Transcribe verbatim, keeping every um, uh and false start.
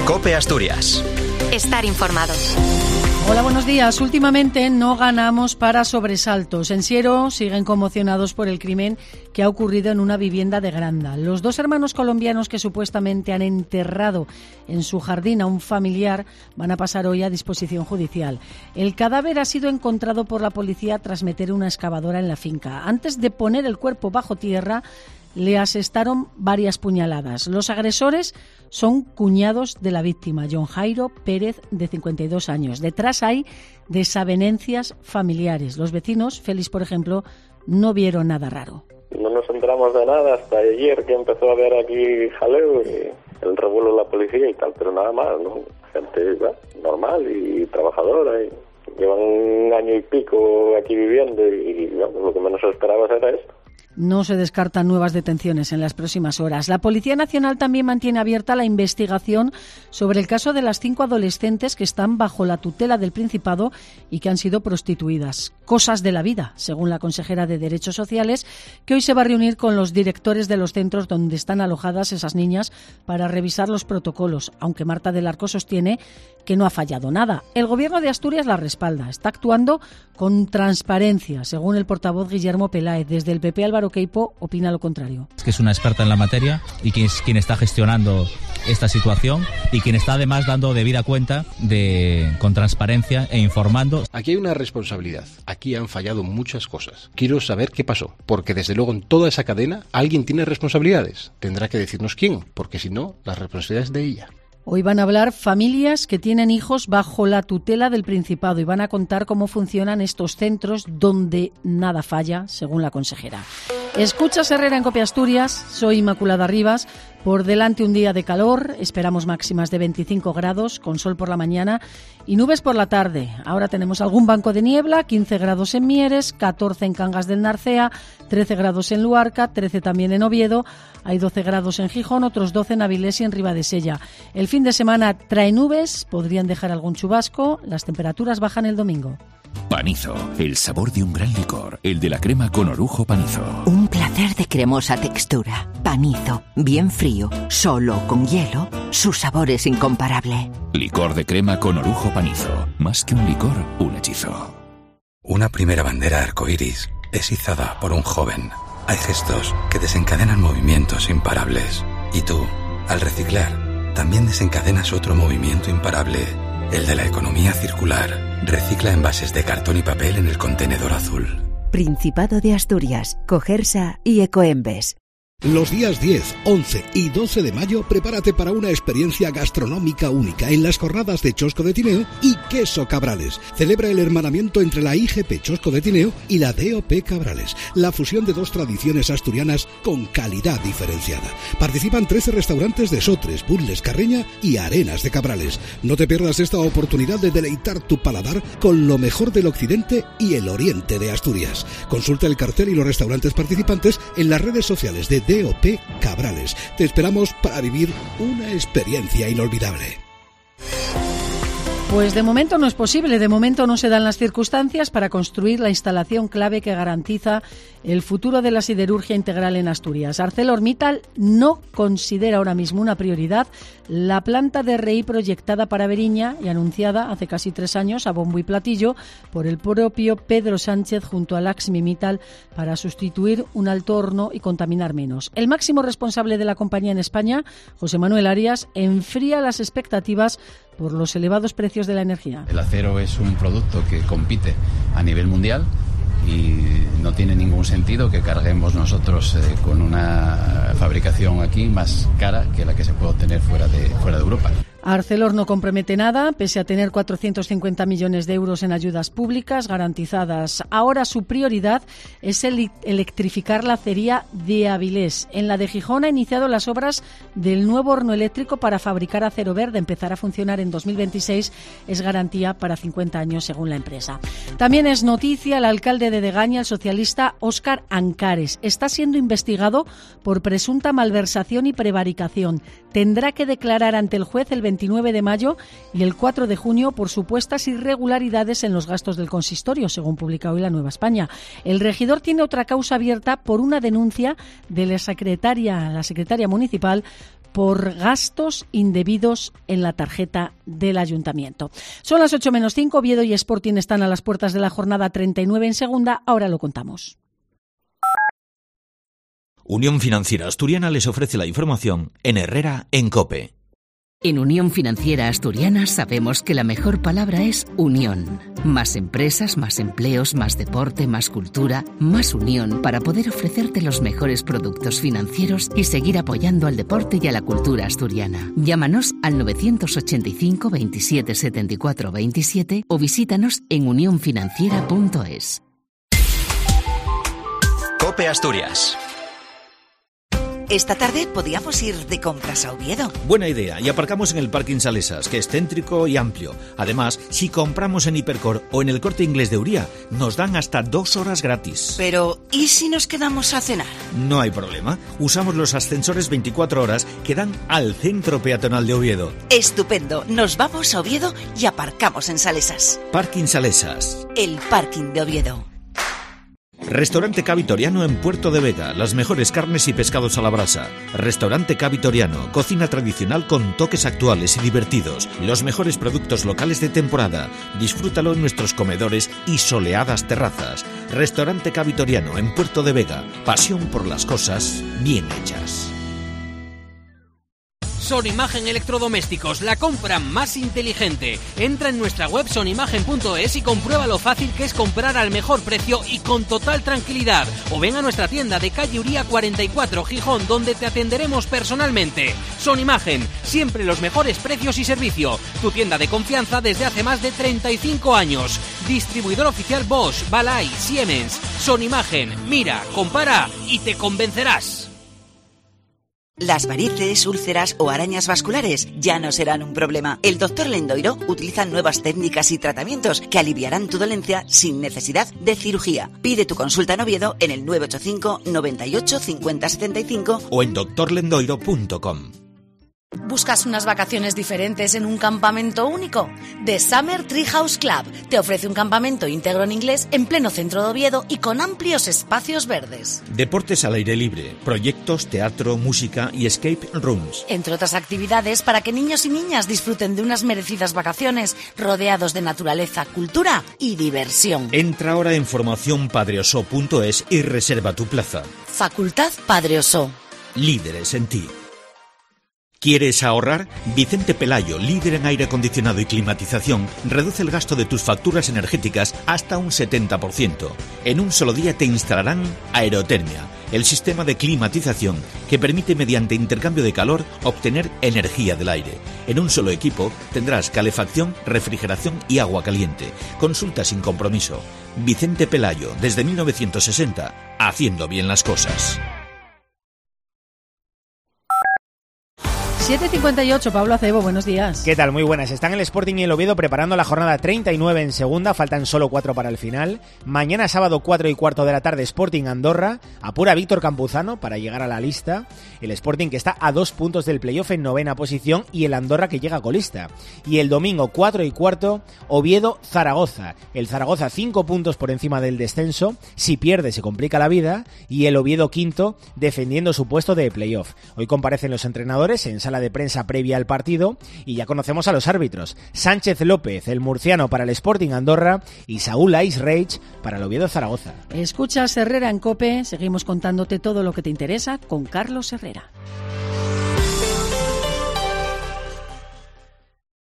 COPE Asturias. Estar informado. Hola, buenos días. Últimamente no ganamos para sobresaltos. En Siero siguen conmocionados por el crimen que ha ocurrido en una vivienda de Granda. Los dos hermanos colombianos que supuestamente han enterrado en su jardín a un familiar van a pasar hoy a disposición judicial. El cadáver ha sido encontrado por la policía tras meter una excavadora en la finca. Antes de poner el cuerpo bajo tierra, le asestaron varias puñaladas. Los agresores son cuñados de la víctima, John Jairo Pérez, de cincuenta y dos años. Detrás hay desavenencias familiares. Los vecinos, Félix, por ejemplo, no vieron nada raro. No nos enteramos de nada hasta ayer, que empezó a haber aquí jaleo y el revuelo de la policía y tal, pero nada más, ¿no? Gente bueno, normal y trabajadora. Y llevan un año y pico aquí viviendo y bueno, lo que menos esperaba era esto. No se descartan nuevas detenciones en las próximas horas. La Policía Nacional también mantiene abierta la investigación sobre el caso de las cinco adolescentes que están bajo la tutela del Principado y que han sido prostituidas. Cosas de la vida, según la consejera de Derechos Sociales, que hoy se va a reunir con los directores de los centros donde están alojadas esas niñas para revisar los protocolos, aunque Marta del Arco sostiene que no ha fallado nada. El Gobierno de Asturias la respalda. Está actuando con transparencia, según el portavoz Guillermo Peláez. Desde el P P, Álvaro Queipo opina lo contrario. Es que es una experta en la materia y que es quien está gestionando esta situación y quien está además dando debida cuenta de con transparencia e informando. Aquí hay una responsabilidad. Aquí han fallado muchas cosas. Quiero saber qué pasó, porque desde luego en toda esa cadena alguien tiene responsabilidades. Tendrá que decirnos quién, porque si no, la responsabilidad es de ella. Hoy van a hablar familias que tienen hijos bajo la tutela del Principado y van a contar cómo funcionan estos centros donde nada falla, según la consejera. Escuchas Herrera en COPE Asturias, soy Inmaculada Rivas. Por delante un día de calor, esperamos máximas de veinticinco grados, con sol por la mañana y nubes por la tarde. Ahora tenemos algún banco de niebla, quince grados en Mieres, catorce en Cangas del Narcea, trece grados en Luarca, trece también en Oviedo, hay doce grados en Gijón, otros doce en Avilés y en Ribadesella. El fin de semana trae nubes, podrían dejar algún chubasco, las temperaturas bajan el domingo. Panizo, el sabor de un gran licor, el de la crema con orujo Panizo. Un placer de cremosa textura. Panizo, bien frío, solo con hielo, su sabor es incomparable. Licor de crema con orujo Panizo, más que un licor, un hechizo. Una primera bandera arcoíris es izada por un joven. Hay gestos que desencadenan movimientos imparables. Y tú, al reciclar, también desencadenas otro movimiento imparable. El de la economía circular. Recicla envases de cartón y papel en el contenedor azul. Principado de Asturias, Cogersa y Ecoembes. Los días diez, once y doce de mayo, prepárate para una experiencia gastronómica única en las jornadas de Chosco de Tineo y Queso Cabrales. Celebra el hermanamiento entre la I G P Chosco de Tineo y la D O P Cabrales, la fusión de dos tradiciones asturianas con calidad diferenciada. Participan trece restaurantes de Sotres, Burles, Carreña y Arenas de Cabrales. No te pierdas esta oportunidad de deleitar tu paladar con lo mejor del occidente y el oriente de Asturias. Consulta el cartel y los restaurantes participantes en las redes sociales de D O P Cabrales. Te esperamos para vivir una experiencia inolvidable. Pues de momento no es posible, de momento no se dan las circunstancias para construir la instalación clave que garantiza el futuro de la siderurgia integral en Asturias. ArcelorMittal no considera ahora mismo una prioridad la planta de R I proyectada para Veriña y anunciada hace casi tres años a bombo y platillo por el propio Pedro Sánchez junto a Laxmi-Mittal para sustituir un alto horno y contaminar menos. El máximo responsable de la compañía en España, José Manuel Arias, enfría las expectativas por los elevados precios de la energía. El acero es un producto que compite a nivel mundial y no tiene ningún sentido que carguemos nosotros eh, con una fabricación aquí más cara que la que se puede obtener fuera de, fuera de Europa. Arcelor no compromete nada, pese a tener cuatrocientos cincuenta millones de euros en ayudas públicas garantizadas. Ahora su prioridad es el electrificar la acería de Avilés. En la de Gijón ha iniciado las obras del nuevo horno eléctrico para fabricar acero verde. Empezará a funcionar en dos mil veintiséis. Es garantía para cincuenta años, según la empresa. También es noticia el alcalde de Degaña, el socialista Óscar Ancares. Está siendo investigado por presunta malversación y prevaricación. Tendrá que declarar ante el juez el veintinueve de mayo y el cuatro de junio por supuestas irregularidades en los gastos del consistorio, según publica hoy la Nueva España. El regidor tiene otra causa abierta por una denuncia de la secretaria, la secretaria municipal por gastos indebidos en la tarjeta del Ayuntamiento. Son las ocho menos cinco, Oviedo y Sporting están a las puertas de la jornada treinta y nueve en segunda, ahora lo contamos. Unión Financiera Asturiana les ofrece la información en Herrera en COPE. En Unión Financiera Asturiana sabemos que la mejor palabra es unión. Más empresas, más empleos, más deporte, más cultura, más unión para poder ofrecerte los mejores productos financieros y seguir apoyando al deporte y a la cultura asturiana. Llámanos al novecientos ochenta y cinco veintisiete setenta y cuatro veintisiete o visítanos en unión financiera punto es. COPE Asturias. Esta tarde podíamos ir de compras a Oviedo. Buena idea, y aparcamos en el Parking Salesas, que es céntrico y amplio. Además, si compramos en Hipercor o en el Corte Inglés de Uría, nos dan hasta dos horas gratis. Pero, ¿y si nos quedamos a cenar? No hay problema. Usamos los ascensores veinticuatro horas que dan al centro peatonal de Oviedo. Estupendo. Nos vamos a Oviedo y aparcamos en Salesas. Parking Salesas. El parking de Oviedo. Restaurante Cavitoriano en Puerto de Vega, las mejores carnes y pescados a la brasa. Restaurante Cavitoriano, cocina tradicional con toques actuales y divertidos. Los mejores productos locales de temporada. Disfrútalo en nuestros comedores y soleadas terrazas. Restaurante Cavitoriano en Puerto de Vega, pasión por las cosas bien hechas. Sonimagen Electrodomésticos, la compra más inteligente. Entra en nuestra web sonimagen punto es y comprueba lo fácil que es comprar al mejor precio y con total tranquilidad. O ven a nuestra tienda de calle Uría cuarenta y cuatro, Gijón, donde te atenderemos personalmente. Sonimagen, siempre los mejores precios y servicio. Tu tienda de confianza desde hace más de treinta y cinco años. Distribuidor oficial Bosch, Balay, Siemens. Sonimagen, mira, compara y te convencerás. Las varices, úlceras o arañas vasculares ya no serán un problema. El doctor Lendoiro utiliza nuevas técnicas y tratamientos que aliviarán tu dolencia sin necesidad de cirugía. Pide tu consulta en Oviedo en el nueve ocho cinco noventa y ocho cincuenta setenta y cinco o en doctor lendoiro punto com. ¿Buscas unas vacaciones diferentes en un campamento único? The Summer Treehouse Club te ofrece un campamento íntegro en inglés en pleno centro de Oviedo y con amplios espacios verdes. Deportes al aire libre, proyectos, teatro, música y escape rooms. Entre otras actividades para que niños y niñas disfruten de unas merecidas vacaciones rodeados de naturaleza, cultura y diversión. Entra ahora en formación padre oso punto es y reserva tu plaza. Facultad Padre Oso. Líderes en ti. ¿Quieres ahorrar? Vicente Pelayo, líder en aire acondicionado y climatización, reduce el gasto de tus facturas energéticas hasta un setenta por ciento. En un solo día te instalarán Aerotermia, el sistema de climatización que permite mediante intercambio de calor obtener energía del aire. En un solo equipo tendrás calefacción, refrigeración y agua caliente. Consulta sin compromiso. Vicente Pelayo, desde mil novecientos sesenta, haciendo bien las cosas. siete cincuenta y ocho, Pablo Acebo, buenos días. ¿Qué tal? Muy buenas. Están el Sporting y el Oviedo preparando la jornada treinta y nueve en segunda, faltan solo cuatro para el final. Mañana sábado cuatro y cuarto de la tarde Sporting Andorra, apura Víctor Campuzano para llegar a la lista. El Sporting que está a dos puntos del playoff en novena posición y el Andorra que llega colista. Y el domingo cuatro y cuarto Oviedo Zaragoza. El Zaragoza cinco puntos por encima del descenso, si pierde se complica la vida, y el Oviedo quinto defendiendo su puesto de playoff. Hoy comparecen los entrenadores en sala de prensa previa al partido y ya conocemos a los árbitros. Sánchez López, el murciano para el Sporting Andorra, y Saúl Ice Rage para el Oviedo Zaragoza. Escuchas Herrera en COPE, seguimos contándote todo lo que te interesa con Carlos Herrera.